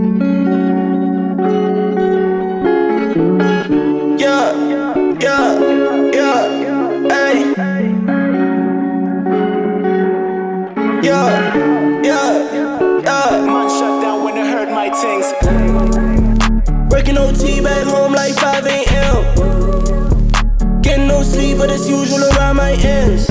Yeah, yeah, yeah, hey. Yeah, yeah, yeah. Man shut down when they heard my things. Working OT back home like 5 a.m. Getting no sleep, but it's usual around my ends.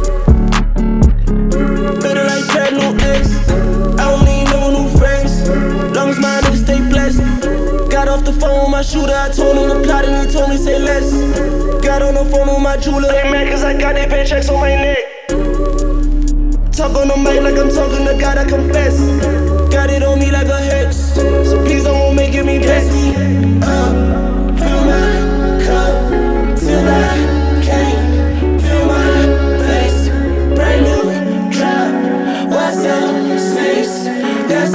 Better like brand new ex. I don't need no new friends. Long as my niggas stay blessed. Got off the phone with my shooter, I told him the plot and he told me say less. Got on the phone with my jeweler, they mad cause I got their paychecks on my neck. Talk on the mic like I'm talking to God, I confess. Got it on me like a hex, so please don't make it me vex. Fill my cup till I can't feel my face. Brand new drop, what's up, snakes? That's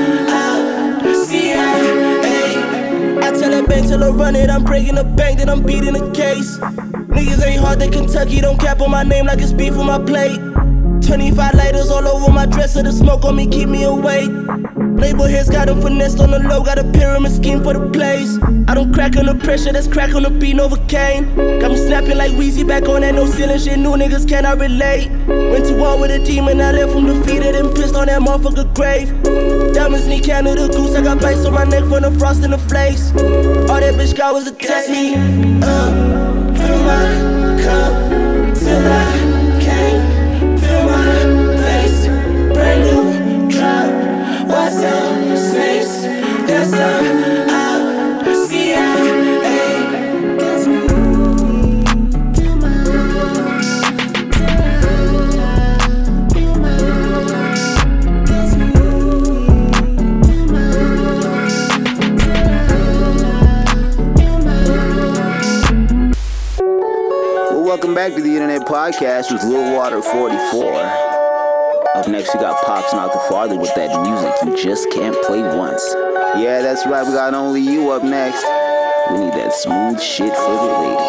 CIA. I tell that bank till I run it, I'm breaking the bank, then I'm beating the case. Niggas ain't hard, they Kentucky, don't cap on my name like it's beef on my plate. 25 lighters all over my dresser, the smoke on me keep me awake. Label heads got them finessed on the low, got a pyramid scheme for the plays. I don't crack under pressure, that's crack on the beat, Novocaine. Got me snapping like Weezy, back on that no ceiling shit, new niggas cannot relate. Went to war with a demon, I left him defeated and pissed on that motherfucker grave. Diamonds sneak Canada goose, I got bites on my neck from the frost and the flakes. All that bitch got was a test. Me up, fill my cup till I can't feel my face. Brand new drop, what's up, snakes? That's CIA. Welcome back to the Internet Podcast with Lil Water 44. Up next, we got Pops Not the Father with that music you just can't play once. Yeah, that's right, we got Only You up next. We need that smooth shit for the ladies.